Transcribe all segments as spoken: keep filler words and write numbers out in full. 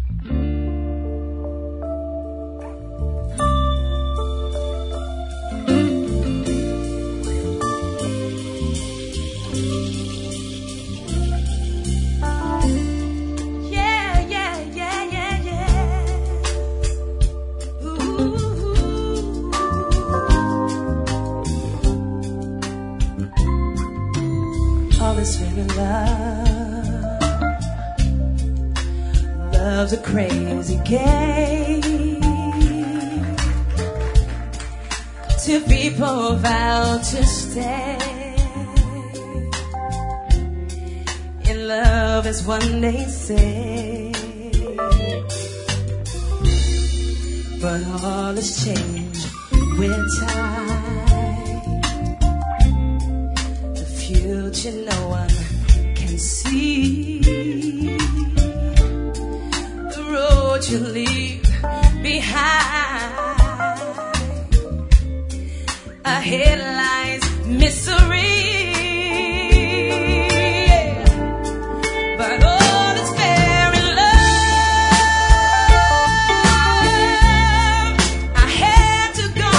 Love's a crazy game. Two people vow to stay in love, as one they say. But all has changed with time. The future no one can see. The road you leave behind, ahead lies misery. But all is fair in love. I had to go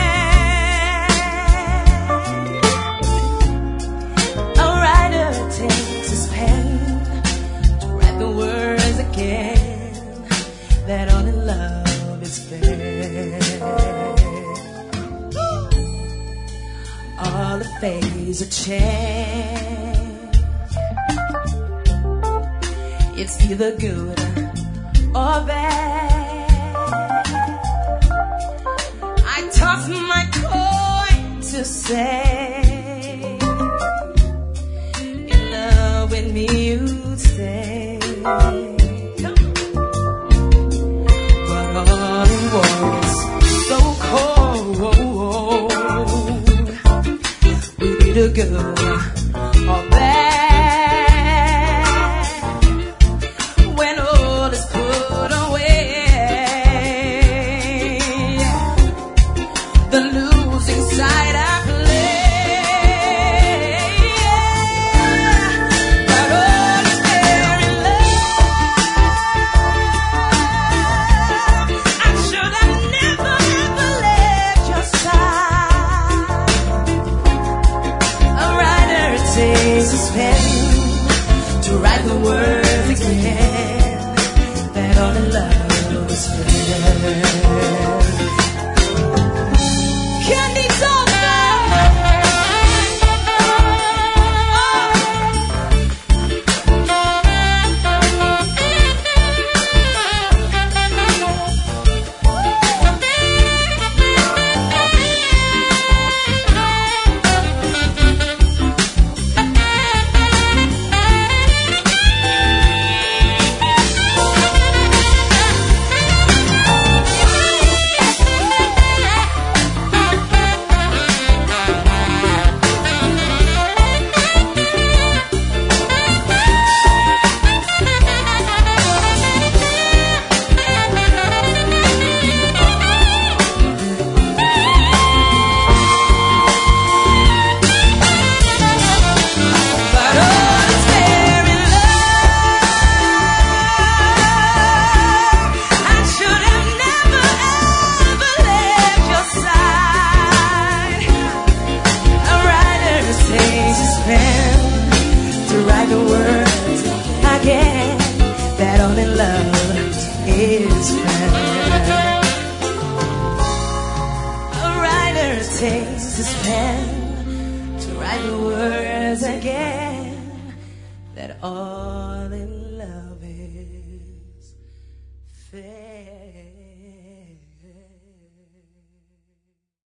away. A writer takes his pen to write the words again, that only love is fair. All the phase of change, it's either good or bad. I toss my coin to say, in love with me you'd stay. But all it was so cold. Either good or bad, when all is put away, the losing side I play. But all is fair in love. I should have never ever left your side. Takes his pen to write the words again, that all in love is fair. Candy takes his pen to write the words again, that all in love is fair.